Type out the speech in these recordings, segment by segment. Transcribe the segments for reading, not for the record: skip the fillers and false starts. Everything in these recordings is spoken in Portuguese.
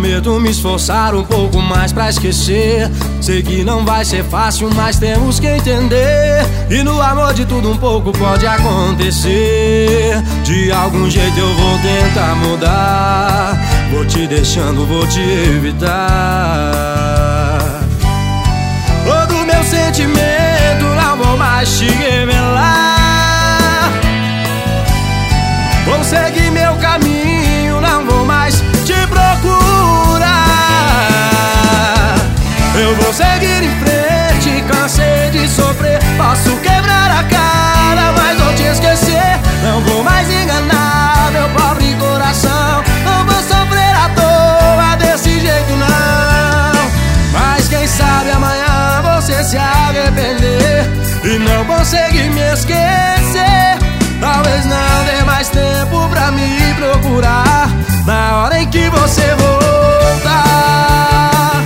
Prometo me esforçar um pouco mais pra esquecer. Sei que não vai ser fácil, mas temos que entender. E no amor de tudo um pouco pode acontecer. De algum jeito eu vou tentar mudar. Vou te deixando, vou te evitar. Todo meu sentimento não vou mais te revelar. Vou seguir meu caminho, não vou mais te procurar. Eu vou seguir em frente, cansei de sofrer. Posso quebrar a cara, mas vou te esquecer. Não vou mais enganar meu pobre coração. Não vou sofrer à toa desse jeito não. Mas quem sabe amanhã você se arrepender e não conseguir me esquecer. Talvez não dê mais tempo pra me procurar na hora em que você voltar.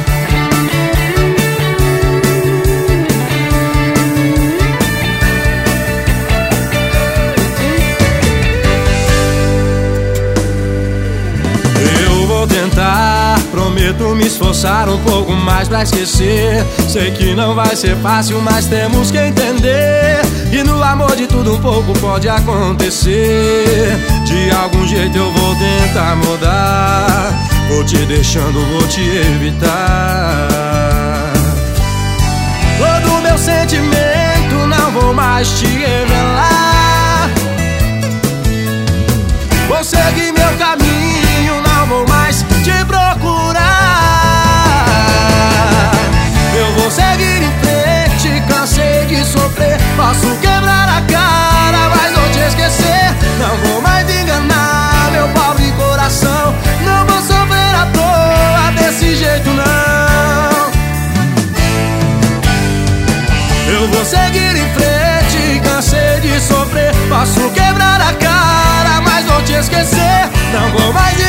Eu vou tentar, prometo me esforçar um pouco mais pra esquecer. Sei que não vai ser fácil, mas temos que entender. E no amor de tudo um pouco pode acontecer. De algum jeito eu vou tentar mudar. Vou te deixando, vou te evitar. Todo meu sentimento não vou mais te revelar. Vou seguir meu caminho, não vou mais te procurar. Eu vou seguir em frente, cansei de sofrer. Posso quebrar a cara, mas vou te esquecer. Não vou mais enganar meu pobre coração. Não vou sofrer à toa desse jeito não. Eu vou seguir em frente, cansei de sofrer. Posso quebrar a cara, mas vou te esquecer. Não vou mais